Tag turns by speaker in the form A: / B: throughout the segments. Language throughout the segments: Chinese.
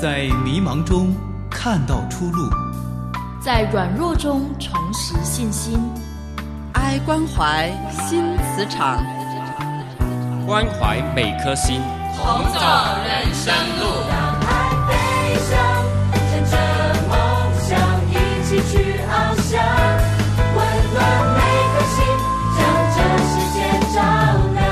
A: 在迷茫中看到出路，
B: 在软弱中重拾信心。
C: 爱关怀新磁场，
D: 关怀每颗心，
E: 同走人生路。
F: 让爱飞翔，乘着梦想一起去翱翔，温暖每颗心，将这世界照亮。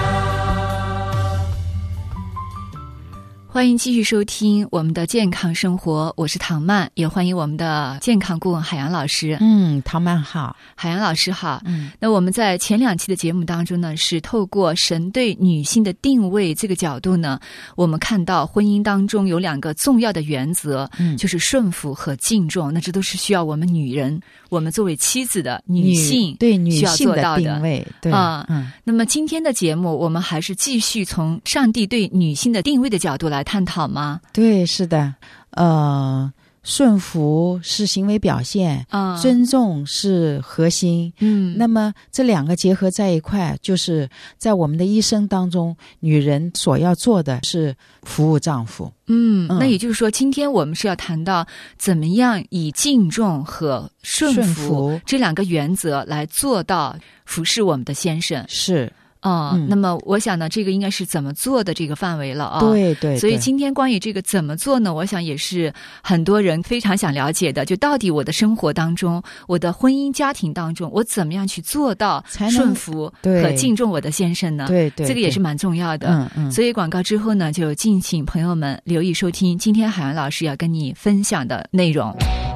G: 欢迎继续收听我们的健康生活，我是唐曼，也欢迎我们的健康顾问海洋老师。
H: 唐曼好，
G: 海洋老师好。那我们在前2期的节目当中呢，是透过神对女性的定位这个角度呢，我们看到婚姻当中有2个重要的原则，就是顺服和敬重。那这都是需要我们女人，我们作为妻子的女性
H: 对女
G: 需要
H: 性的
G: 做到的
H: 定位。对，
G: 那么今天的节目，我们还是继续从上帝对女性的定位的角度来探讨吗？
H: 对，是的。顺服是行为表现，尊重是核心。那么这2个结合在一块，就是在我们的一生当中，女人所要做的是服务丈夫。
G: 那也就是说，今天我们是要谈到怎么样以敬重和顺服这2个原则来做到服侍我们的先生。
H: 是。
G: 那么我想呢，这个应该是怎么做的这个范围了啊。
H: 对对。
G: 所以今天关于这个怎么做呢，我想也是很多人非常想了解的，就到底我的生活当中，我的婚姻家庭当中，我怎么样去做到顺服和敬重我的先生呢？
H: 对对，
G: 这个也是蛮重要的。所以广告之后呢，就敬请朋友们留意收听今天海洋老师要跟你分享的内容。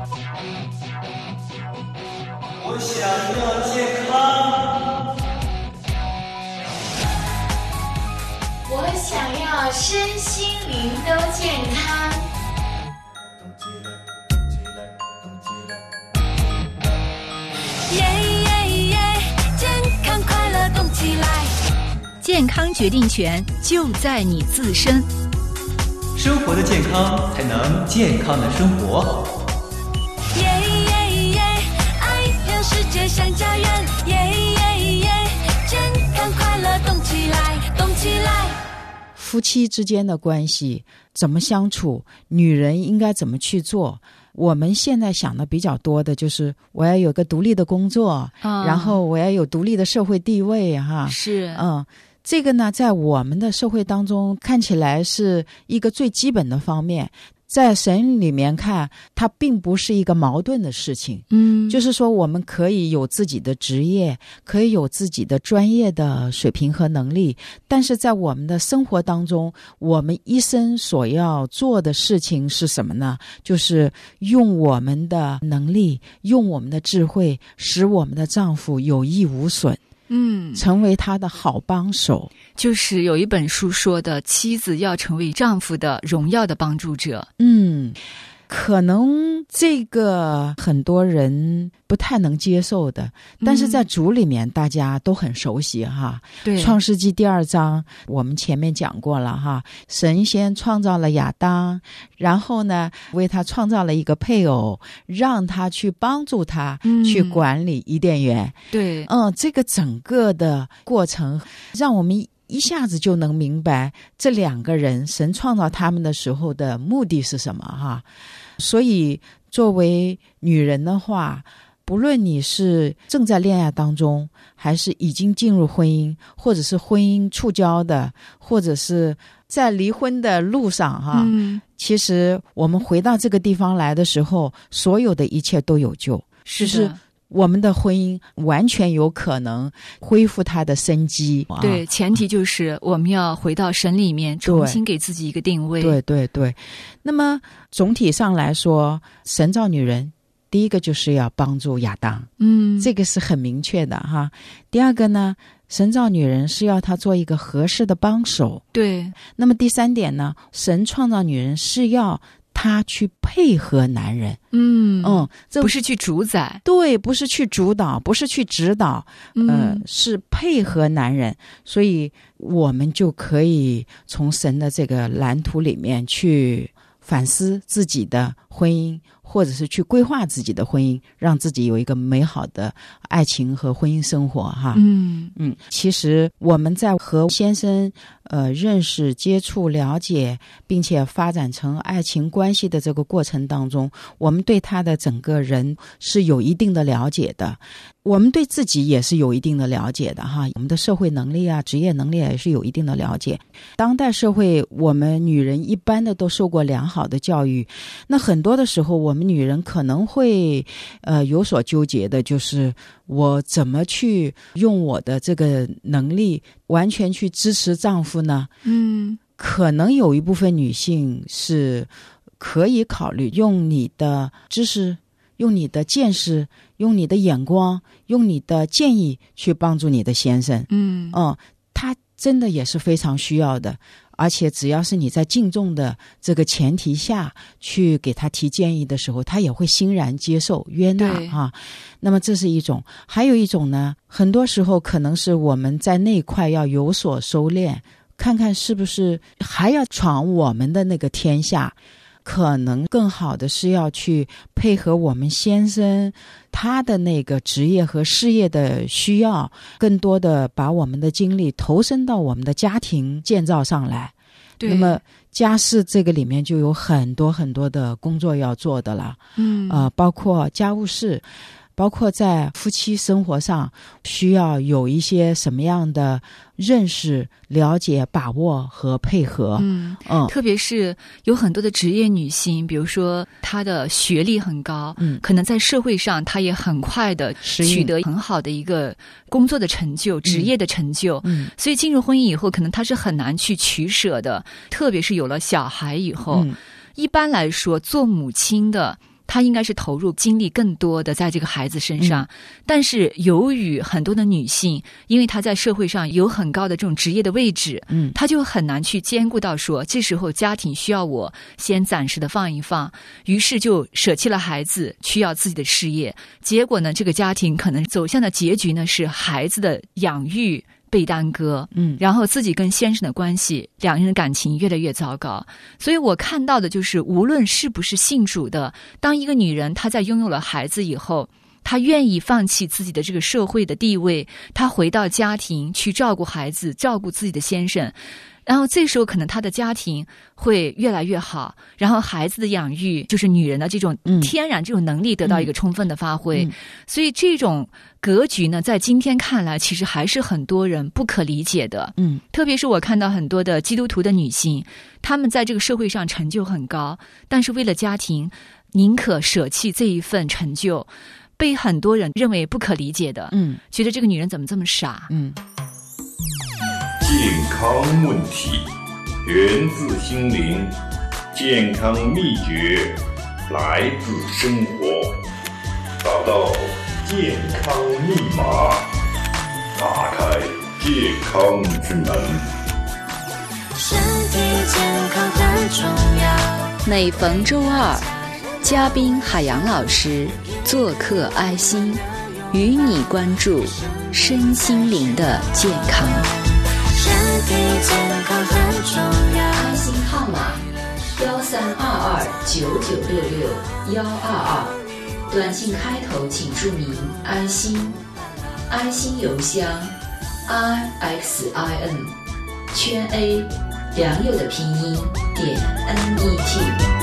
A: 我想要健康，
B: 我想要身心灵都健康。
F: 健康快乐动起来，
G: 健康决定权就在你自身。
A: 生活的健康才能健康的生活。
F: 爱让世界像家园，健康快乐动起来，动起来。
H: 夫妻之间的关系怎么相处，女人应该怎么去做？我们现在想的比较多的就是我要有个独立的工作，然后我要有独立的社会地位哈。
G: 是。
H: 这个呢，在我们的社会当中看起来是一个最基本的方面，在神里面看，它并不是一个矛盾的事情。就是说我们可以有自己的职业，可以有自己的专业的水平和能力，但是在我们的生活当中，我们一生所要做的事情是什么呢？就是用我们的能力，用我们的智慧，使我们的丈夫有益无损。成为他的好帮手。
G: 就是有一本书说的，妻子要成为丈夫的荣耀的帮助者。
H: 可能这个很多人不太能接受的，但是在主里面大家都很熟悉哈。
G: 对，
H: 创世纪第2章我们前面讲过了哈，神先创造了亚当，然后呢为他创造了一个配偶，让他去帮助他去管理伊甸园。
G: 对，
H: 这个整个的过程让我们一下子就能明白这2个人神创造他们的时候的目的是什么哈。所以作为女人的话，不论你是正在恋爱当中，还是已经进入婚姻，或者是婚姻触礁的，或者是在离婚的路上哈，其实我们回到这个地方来的时候，所有的一切都有救。
G: 是
H: 我们的婚姻完全有可能恢复它的生机。
G: 对，前提就是我们要回到神里面，重新给自己一个定位。
H: 对对对。那么总体上来说，神造女人，第一个就是要帮助亚当，这个是很明确的哈。第二个呢，神造女人是要她做一个合适的帮手。
G: 对。
H: 那么第3点呢，神创造女人是要他去配合男人。
G: 这不是去主宰。
H: 对，不是去主导，不是去指导，是配合男人。所以我们就可以从神的这个蓝图里面去反思自己的婚姻， 或者是去规划自己的婚姻，让自己有一个美好的爱情和婚姻生活哈。其实我们在和先生认识、接触、了解，并且发展成爱情关系的这个过程当中，我们对他的整个人是有一定的了解的，我们对自己也是有一定的了解的哈。我们的社会能力啊、职业能力也是有一定的了解。当代社会，我们女人一般的都受过良好的教育，那很多的时候我们女人可能会有所纠结的，就是我怎么去用我的这个能力完全去支持丈夫呢？可能有一部分女性是可以考虑用你的知识、用你的见识、用你的眼光、用你的建议去帮助你的先生。他真的也是非常需要的，而且只要是你在敬重的这个前提下去给他提建议的时候，他也会欣然接受约纳啊。那么这是一种，还有一种呢，很多时候可能是我们在那一块要有所收敛，看看是不是还要闯我们的那个天下，可能更好的是要去配合我们先生他的那个职业和事业的需要，更多的把我们的精力投身到我们的家庭建造上来。那么家事这个里面就有很多很多的工作要做的了，包括家务事，包括在夫妻生活上需要有一些什么样的认识、了解、把握和配合。
G: 特别是有很多的职业女性，比如说她的学历很高，可能在社会上她也很快的取得很好的一个工作的成就、职业的成就，所以进入婚姻以后，可能她是很难去取舍的。特别是有了小孩以后，一般来说做母亲的她应该是投入精力更多的在这个孩子身上，但是由于很多的女性，因为她在社会上有很高的这种职业的位置，她就很难去兼顾到说这时候家庭需要我先暂时的放一放，于是就舍弃了孩子，需要自己的事业，结果呢，这个家庭可能走向的结局呢是孩子的养育被耽搁，然后自己跟先生的关系，两人的感情越来越糟糕。所以我看到的就是，无论是不是信主的，当一个女人她在拥有了孩子以后，她愿意放弃自己的这个社会的地位，她回到家庭去照顾孩子，照顾自己的先生，然后这时候可能她的家庭会越来越好，然后孩子的养育就是女人的这种天然这种能力得到一个充分的发挥。所以这种格局呢，在今天看来其实还是很多人不可理解的。特别是我看到很多的基督徒的女性，她们在这个社会上成就很高，但是为了家庭宁可舍弃这一份成就，被很多人认为不可理解的。觉得这个女人怎么这么傻。
I: 健康问题源自心灵，健康秘诀来自生活，找到健康密码，打开健康之门。
F: 身体健康很重要。
G: 每逢周二，嘉宾海洋老师做客爱心，与你关注身心灵的健康。
F: 身体健康很重要。
G: 爱心号码132299662122，短信开头请注明爱心，爱心邮箱 IXIN 圈 A 良友的拼音.NET。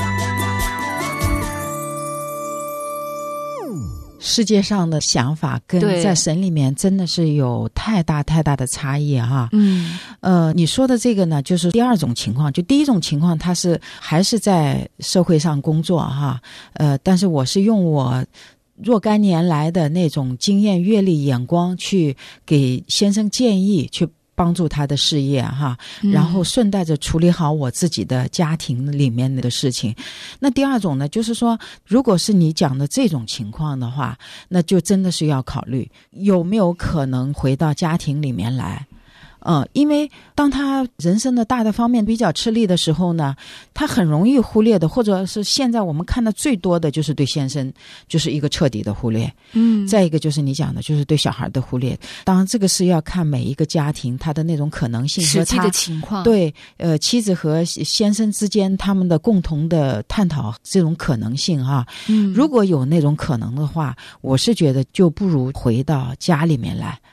H: 世界上的想法跟在神里面真的是有太大太大的差异哈。你说的这个呢，就是第二种情况。就第一种情况，他是还是在社会上工作哈，但是我是用我若干年来的那种经验、阅历、眼光去给先生建议，去帮助他的事业哈，然后顺带着处理好我自己的家庭里面的事情。那第二种呢，就是说，如果是你讲的这种情况的话，那就真的是要考虑有没有可能回到家庭里面来。 因为当他人生的大的方面比较吃力的时候呢，他很容易忽略的，或者是现在我们看的最多的就是对先生就是一个彻底的忽略。再一个就是你讲的就是对小孩的忽略。当然这个是要看每一个家庭他的那种可能性和
G: 实际的情况。
H: 对，妻子和先生之间他们的共同的探讨这种可能性啊。如果有那种可能的话，我是觉得就不如回到家里面来。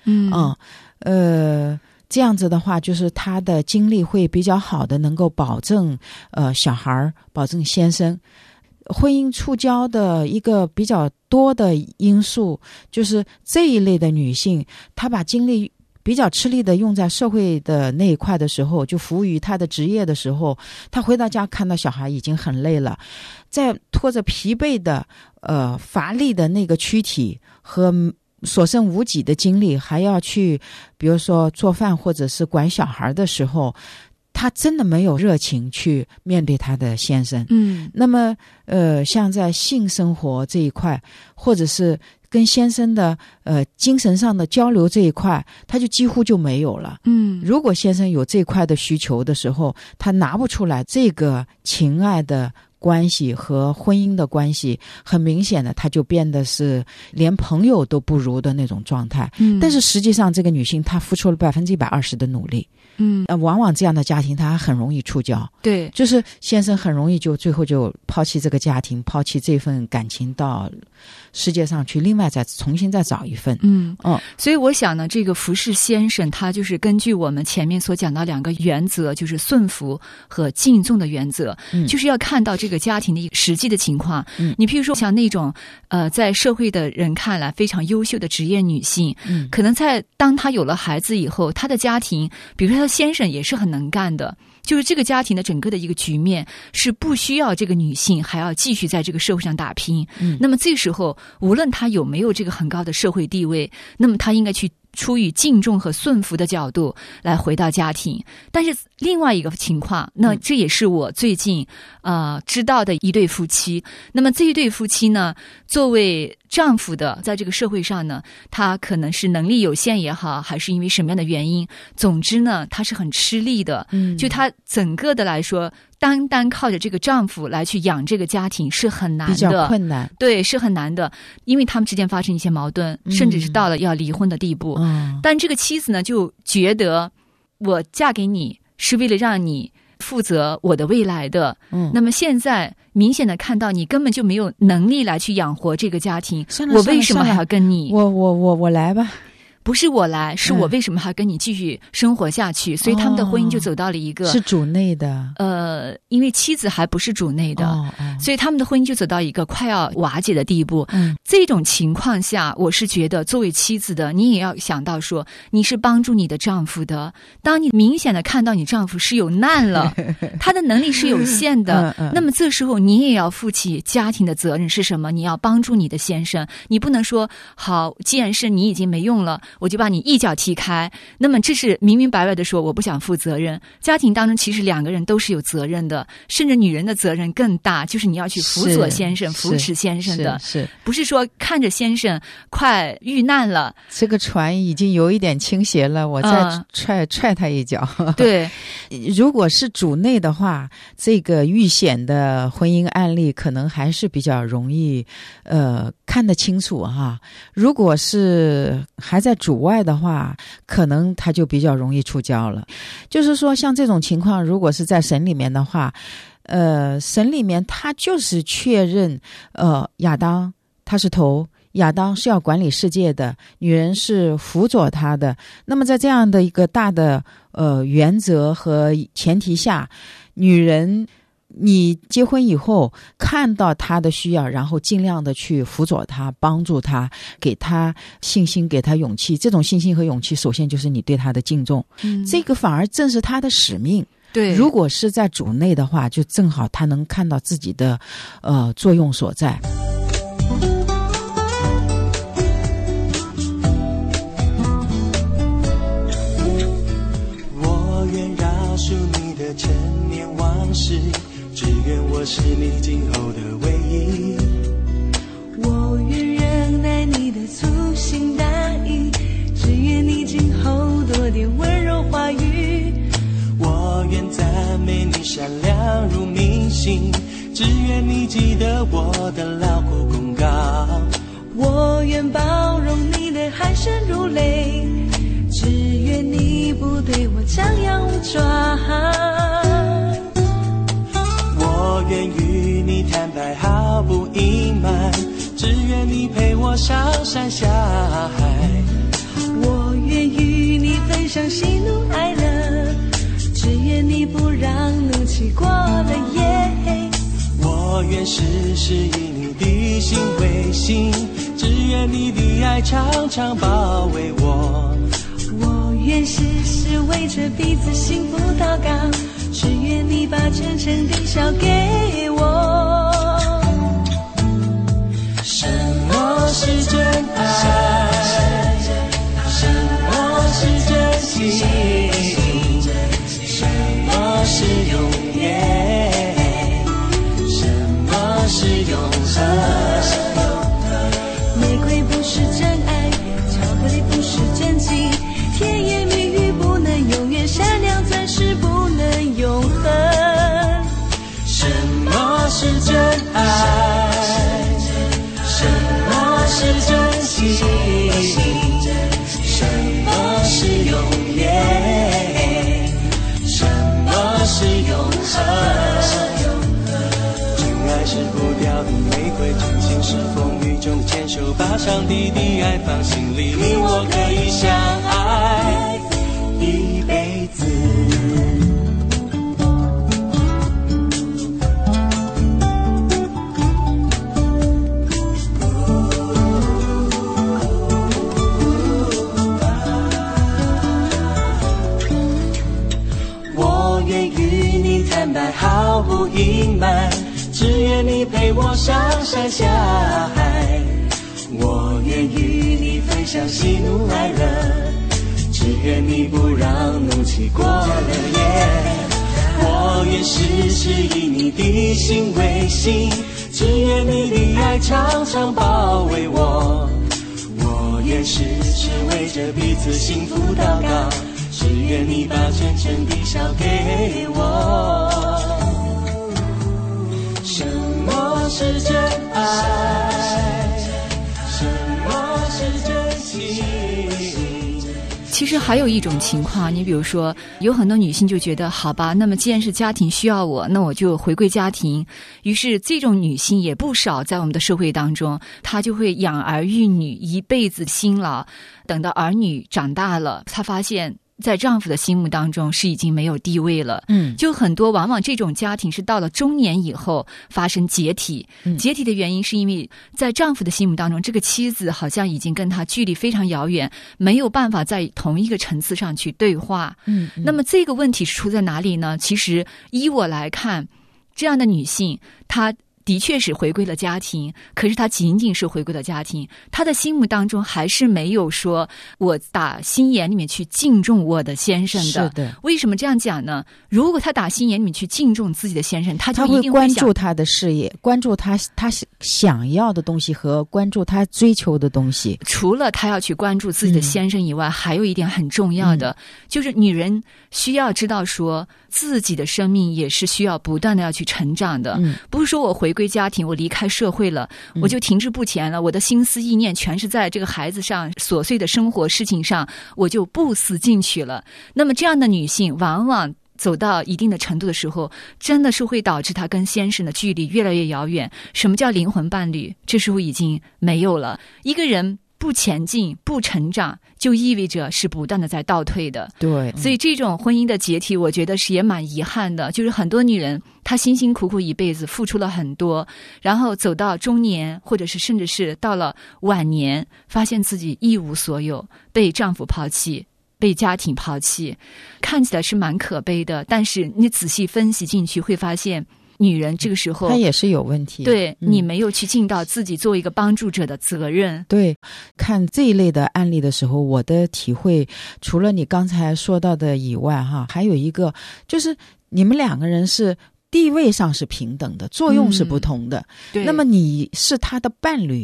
H: 这样子的话，就是他的精力会比较好的，能够保证小孩，保证先生。婚姻触礁的一个比较多的因素，就是这一类的女性，她把精力比较吃力的用在社会的那一块的时候，就服务于她的职业的时候，她回到家看到小孩已经很累了，在拖着疲惫的乏力的那个躯体和所剩无几的精力，还要去比如说做饭或者是管小孩的时候，他真的没有热情去面对他的先生。那么像在性生活这一块，或者是跟先生的精神上的交流这一块，他就几乎就没有了。如果先生有这块的需求的时候，他拿不出来这个情爱的关系和婚姻的关系，很明显的他就变得是连朋友都不如的那种状态。但是实际上这个女性她付出了120%的努力。往往这样的家庭她很容易触礁。
G: 对，
H: 就是先生很容易就最后就抛弃这个家庭，抛弃这份感情，到世界上去另外再重新再找一份。
G: 所以我想呢，这个服侍先生他就是根据我们前面所讲到2个原则，就是顺服和敬重的原则，就是要看到这个家庭的一个实际的情况。你譬如说像那种在社会的人看来非常优秀的职业女性，可能当她有了孩子以后，她的家庭比如说她先生也是很能干的，就是这个家庭的整个的一个局面是不需要这个女性还要继续在这个社会上打拼。那么这时候无论她有没有这个很高的社会地位，那么她应该去出于敬重和顺服的角度来回到家庭。但是另外一个情况，那这也是我最近知道的一对夫妻。那么这一对夫妻呢，作为丈夫的在这个社会上呢，他可能是能力有限也好，还是因为什么样的原因，总之呢他是很吃力的。就他整个的来说，单单靠着这个丈夫来去养这个家庭是很难的，
H: 比较困难。
G: 对，是很难的，因为他们之间发生一些矛盾，甚至是到了要离婚的地步。但这个妻子呢就觉得我嫁给你是为了让你负责我的未来的。那么现在明显的看到你根本就没有能力来去养活这个家庭，我为什么还要跟你？
H: 我来吧。
G: 不是我来，是我为什么还跟你继续生活下去？所以他们的婚姻就走到了一个
H: 是主内的，
G: 因为妻子还不是主内的，所以他们的婚姻就走到一个快要瓦解的地步。这种情况下，我是觉得作为妻子的，你也要想到说，你是帮助你的丈夫的。当你明显的看到你丈夫是有难了，他的能力是有限的，那么这时候你也要负起家庭的责任是什么？你要帮助你的先生，你不能说好，既然是你已经没用了，我就把你一脚踢开。那么这是明明白白的说我不想负责任。家庭当中其实2个人都是有责任的，甚至女人的责任更大，就是你要去辅佐先生，扶持先生的，不是说看着先生快遇难了，
H: 这个船已经有一点倾斜了，我再踹他一脚。
G: 对，
H: 如果是主内的话，这个遇险的婚姻案例可能还是比较容易看得清楚哈。如果是还在主外的话，可能他就比较容易触礁了。就是说像这种情况，如果是在神里面的话，神里面他就是确认亚当他是头，亚当是要管理世界的，女人是辅佐他的。那么在这样的一个大的原则和前提下，女人你结婚以后看到他的需要，然后尽量的去辅佐他，帮助他，给他信心，给他勇气。这种信心和勇气首先就是你对他的敬重，这个反而正是他的使命。
G: 对，
H: 如果是在主内的话，就正好他能看到自己的作用所在。
J: 我愿饶恕你的陈年往事，只愿我是你今后的唯一。
F: 我愿忍耐你的粗心大意，只愿你今后多点温柔话
J: 善良如明星，只愿你记得我的劳苦功高。
F: 我愿包容你的鼾声如雷，只愿你不对我张牙舞爪。
J: 我愿与你坦白毫不隐瞒，只愿你陪我上山下海。
F: 我愿与你分享喜怒哀乐，只愿你不让怒气过了夜。
J: 我愿时时以你的心为心，只愿你的爱常常包围我。
F: 我愿时时为着彼此幸福祷告，只愿你把真诚地交给我。
J: 什么是真爱？什么是真心？什么是永远？什么是永恒？
F: 玫瑰不是真爱，巧克力不是真情，甜言蜜语不能永远，善良钻石不能永恒。
J: 什么是真爱？什么是真心？什么是永远？什么是永恒？真爱是不掉的玫瑰，真心是风雨中的牵手，把上帝的爱放心里，你我可以相爱一辈子。我愿与你坦白毫不隐瞒，只愿你陪我上山下海。我愿与你分享喜怒哀乐，只愿你不让怒气过了夜。我愿时时以你的心为心，只愿你的爱常常包围我。我愿时时为着彼此幸福祷告，只愿你把真诚地交给我。什么是真爱？什么是真情？
G: 其实还有一种情况，你比如说有很多女性就觉得好吧，那么既然是家庭需要我，那我就回归家庭。于是这种女性也不少在我们的社会当中，她就会养儿育女，一辈子辛劳，等到儿女长大了，她发现在丈夫的心目当中是已经没有地位了。就很多往往这种家庭是到了中年以后发生解体。解体的原因是因为在丈夫的心目当中，这个妻子好像已经跟他距离非常遥远，没有办法在同一个层次上去对话。那么这个问题是出在哪里呢？其实依我来看，这样的女性她的确是回归了家庭，可是她仅仅是回归了家庭，她的心目当中还是没有说我打心眼里面去敬重我的先生的。
H: 是的。
G: 为什么这样讲呢？如果她打心眼里面去敬重自己的先生，她就一定
H: 会关注他的事业，关注他想要的东西和关注他追求的东西。
G: 除了她要去关注自己的先生以外，还有一点很重要的，就是女人需要知道说自己的生命也是需要不断的要去成长的。不是说我回归家庭，我离开社会了，我就停滞不前了，我的心思意念全是在这个孩子上，琐碎的生活事情上，我就不思进取了。那么这样的女性往往走到一定的程度的时候，真的是会导致她跟先生的距离越来越遥远。什么叫灵魂伴侣？这时候已经没有了。一个人不前进不成长，就意味着是不断的在倒退的。
H: 对，
G: 所以这种婚姻的解体我觉得是也蛮遗憾的，就是很多女人她辛辛苦苦一辈子付出了很多，然后走到中年或者是甚至是到了晚年，发现自己一无所有，被丈夫抛弃，被家庭抛弃，看起来是蛮可悲的。但是你仔细分析进去会发现，女人这个时候
H: 她也是有问题。
G: 对，你没有去尽到自己作为一个帮助者的责任。
H: 对，看这一类的案例的时候，我的体会除了你刚才说到的以外还有一个就是你们两个人是地位上是平等的，作用是不同的。
G: 对，
H: 那么你是他的伴侣，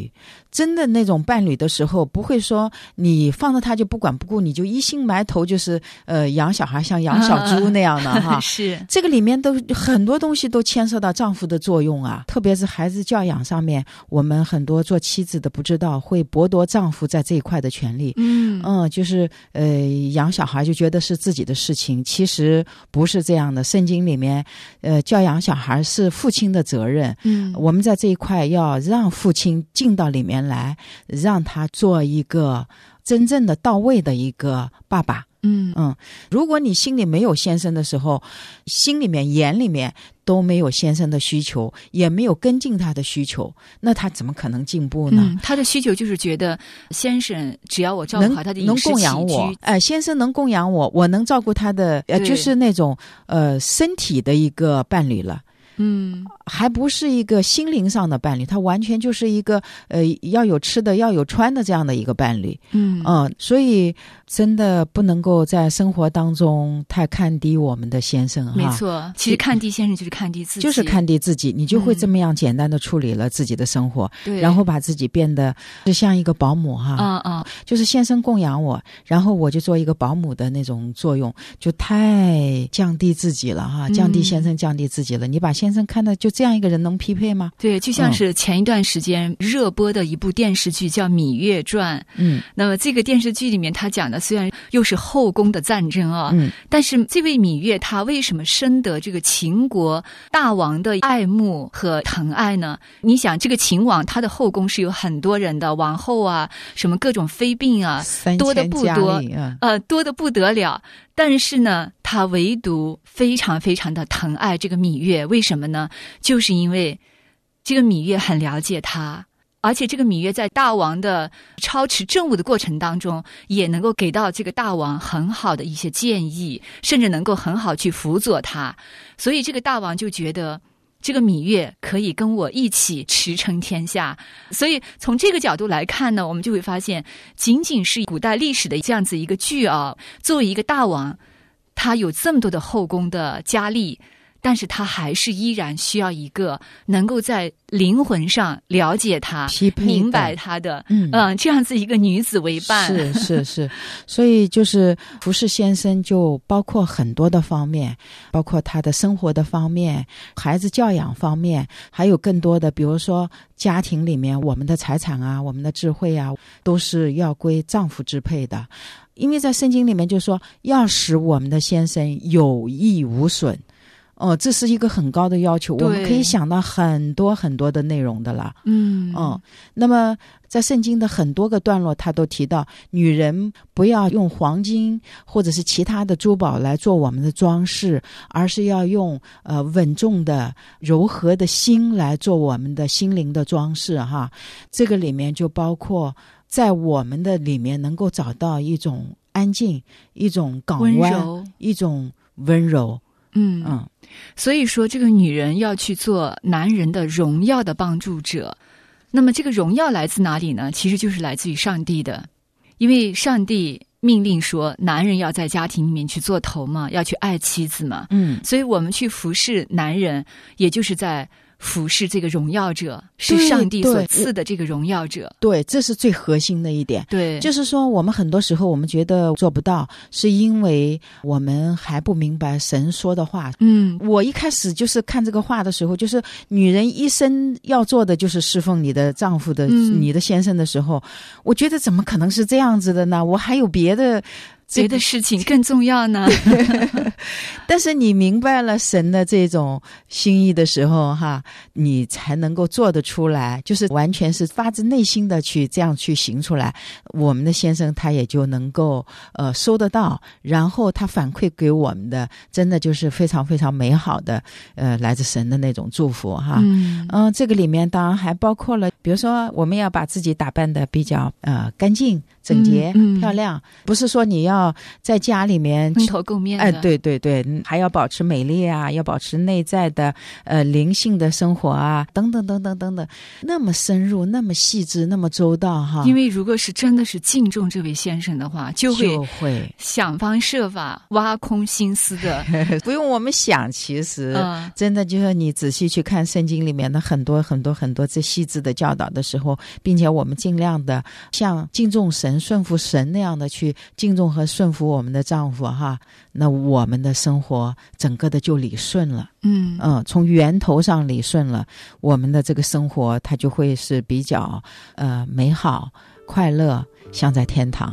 H: 真的那种伴侣的时候，不会说你放着他就不管不顾，你就一心埋头就是养小孩像养小猪那样的哈。
G: 是
H: 这个里面都很多东西都牵涉到丈夫的作用啊，特别是孩子教养上面，我们很多做妻子的不知道会剥夺丈夫在这一块的权利。就是养小孩就觉得是自己的事情，其实不是这样的。圣经里面教养小孩是父亲的责任。我们在这一块要让父亲进到里面来，让他做一个真正的到位的一个爸爸。如果你心里没有先生的时候，心里面眼里面都没有先生的需求，也没有跟进他的需求，那他怎么可能进步呢？
G: 他的需求就是觉得先生只要我照顾好他的饮食起居，
H: 能供养我，先生能供养我，我能照顾他的，就是那种身体的一个伴侣了。还不是一个心灵上的伴侣，他完全就是一个要有吃的要有穿的这样的一个伴侣。所以真的不能够在生活当中太看低我们的先生哈。
G: 没错，其实看低先生就是看低自己，
H: 就是看低自己，你就会这么样简单的处理了自己的生活，然后把自己变得就像一个保姆哈。就是先生供养我，然后我就做一个保姆的那种作用，就太降低自己了哈，降低先生，降低自己了。你把先生看的就这样一个人能匹配吗？
G: 对，就像是前一段时间热播的一部电视剧叫《芈月传》。那么这个电视剧里面他讲的虽然又是后宫的战争啊，但是这位芈月她为什么深得这个秦国大王的爱慕和疼爱呢？你想这个秦王他的后宫是有很多人的，王后啊，什么各种妃嫔啊，多的不多，多的不得了。但是呢，他唯独非常非常的疼爱这个芈月，为什么呢？就是因为这个芈月很了解他，而且这个芈月在大王的操持政务的过程当中，也能够给到这个大王很好的一些建议，甚至能够很好去辅佐他。所以这个大王就觉得这个芈月可以跟我一起驰骋天下。所以从这个角度来看呢，我们就会发现，仅仅是古代历史的这样子一个剧啊，作为一个大王，他有这么多的后宫的佳丽，但是他还是依然需要一个能够在灵魂上了解他、明白他的，这样子一个女子为伴。
H: 是，所以就是服侍先生就包括很多的方面，包括他的生活的方面、孩子教养方面，还有更多的，比如说家庭里面我们的财产啊、我们的智慧啊，都是要归丈夫支配的。因为在圣经里面就说要使我们的先生有益无损。这是一个很高的要求，我们可以想到很多很多的内容的了。那么在圣经的很多个段落，他都提到女人不要用黄金或者是其他的珠宝来做我们的装饰，而是要用稳重的柔和的心来做我们的心灵的装饰哈。这个里面就包括在我们的里面能够找到一种安静，一种港湾，一种温柔。
G: 所以说这个女人要去做男人的荣耀的帮助者。那么这个荣耀来自哪里呢？其实就是来自于上帝的，因为上帝命令说男人要在家庭里面去做头嘛，要去爱妻子嘛。所以我们去服侍男人，也就是在服侍这个荣耀者，是上帝所赐的这个荣耀者。
H: 对，这是最核心的一点。
G: 对，
H: 就是说我们很多时候我们觉得做不到，是因为我们还不明白神说的话。我一开始就是看这个话的时候，就是女人一生要做的就是侍奉你的丈夫的，你的先生的时候，我觉得怎么可能是这样子的呢？我还有别的
G: 事情更重要呢。
H: 但是你明白了神的这种心意的时候哈，你才能够做得出来，就是完全是发自内心的去这样去行出来。我们的先生他也就能够收得到，然后他反馈给我们的真的就是非常非常美好的来自神的那种祝福哈。这个里面当然还包括了，比如说我们要把自己打扮的比较干净整洁漂亮，不是说你要要在家里面
G: 蓬头垢面的，
H: 对对对，还要保持美丽啊，要保持内在的灵性的生活啊，等等等等等等，那么深入，那么细致，那么周到哈。
G: 因为如果是真的是敬重这位先生的话，就会想方设法挖空心思的
H: 不用我们想，其实真的就是你仔细去看圣经里面的很多很多很多这细致的教导的时候，并且我们尽量的像敬重神顺服神那样的去敬重和顺服我们的丈夫哈，那我们的生活整个的就理顺了。从源头上理顺了，我们的这个生活它就会是比较美好快乐，像在天堂。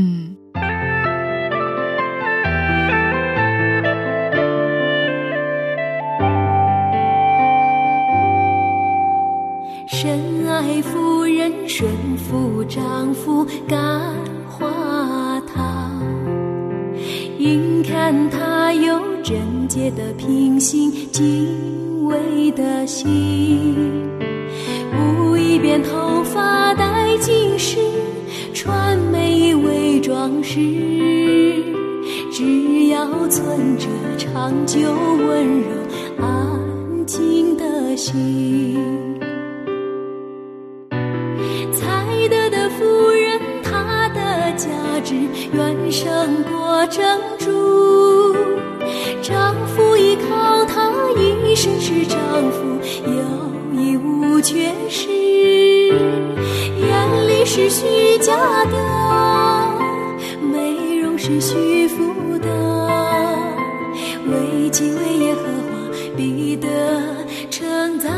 F: 深爱妇人，顺服丈夫，感化他，应看他有贞洁的品行，敬畏的心，不以编头发戴金饰，穿美衣为装饰，只要存着长久温柔安静的心。才德的妇人，她的价值远胜过珍珠，丈夫依靠她一生是丈夫有一无缺失，眼里是虚假的，美容是虚浮的，为敬畏耶和华必得称赞。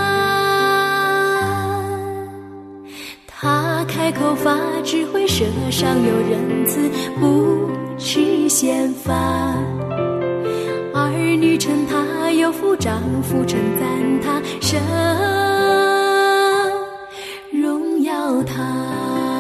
F: 他开口发智慧，舌上有仁慈，不吃闲饭，儿女称他有福，丈夫称赞他，神荣耀他。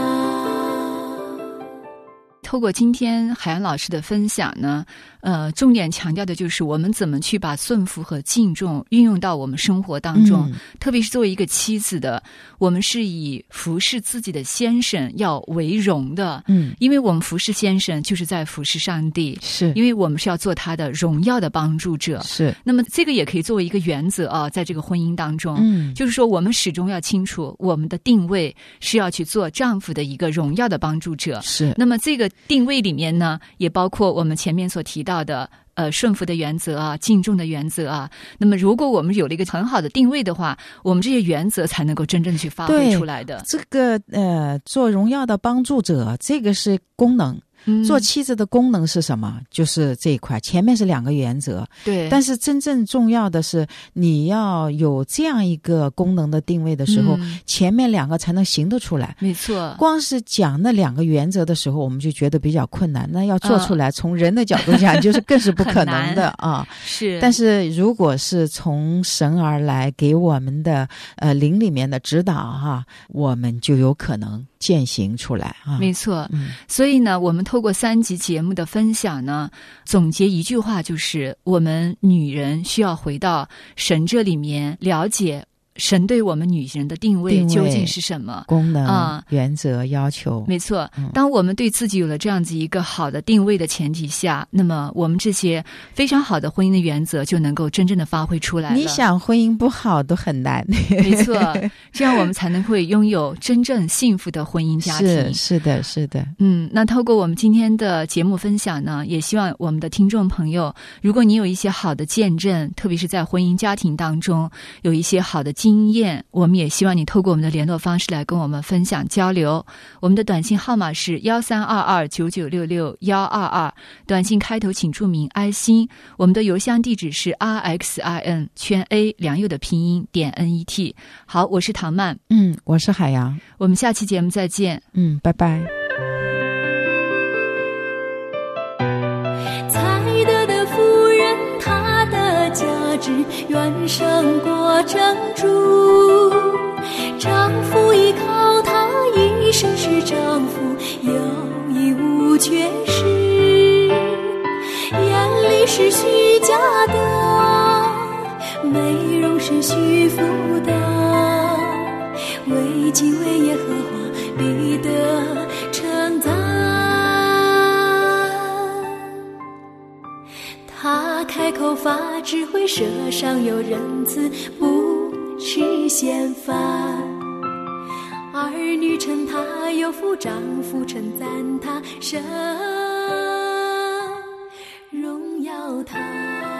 G: 透过今天海洋老师的分享呢，重点强调的就是我们怎么去把顺服和敬重运用到我们生活当中，特别是作为一个妻子的，我们是以服侍自己的先生要为荣的，因为我们服侍先生就是在服侍上帝，是因为我们是要做他的荣耀的帮助者，是。那么这个也可以作为一个原则啊，在这个婚姻当中，就是说我们始终要清楚我们的定位是要去做丈夫的一个荣耀的帮助者，是。那么这个定位里面呢，也包括我们前面所提到的顺服的原则啊，敬重的原则啊。那么如果我们有了一个很好的定位的话，我们这些原则才能够真正去发挥出来的。
H: 这个做荣耀的帮助者，这个是功能。做妻子的功能是什么？就是这一块，前面是2个原则，对。但是真正重要的是，你要有这样一个功能的定位的时候，前面2个才能行得出来。没错，光是讲那2个原则的时候，我们就觉得比较困难。那要做出来，从人的角度讲，就是更是不可能的啊。是。但是如果是从神而来给我们的灵里面的指导哈，我们就有可能践行出来啊。
G: 没错。所以呢，我们透过3集节目的分享呢，总结一句话，就是我们女人需要回到神这里面，了解神对我们女人的定位究竟是什么，
H: 功能、原则、要求。
G: 没错，当我们对自己有了这样子一个好的定位的前提下，那么我们这些非常好的婚姻的原则就能够真正的发挥出来了。
H: 你想婚姻不好都很难。
G: 没错，这样我们才能会拥有真正幸福的婚姻家庭。
H: 是的，是的。
G: 那透过我们今天的节目分享呢，也希望我们的听众朋友，如果你有一些好的见证，特别是在婚姻家庭当中有一些好的经验，我们也希望你透过我们的联络方式来跟我们分享交流。我们的短信号码是132299662122，短信开头请注明爱心。我们的邮箱地址是 rxin 全 A 良佑的拼音.net。好，我是唐曼，
H: 我是海洋，
G: 我们下期节目再见，
H: 拜拜。
F: 才德的妇人，她的价值远胜过珍珠，丈夫依靠她一生是丈夫有一无缺失，眼里是虚假的，美容是虚浮的，为敬畏耶和华必得称赞。 他开口发智慧，舌上有仁慈，不吃闲饭。儿女称他有福，丈夫称赞他，神荣耀他。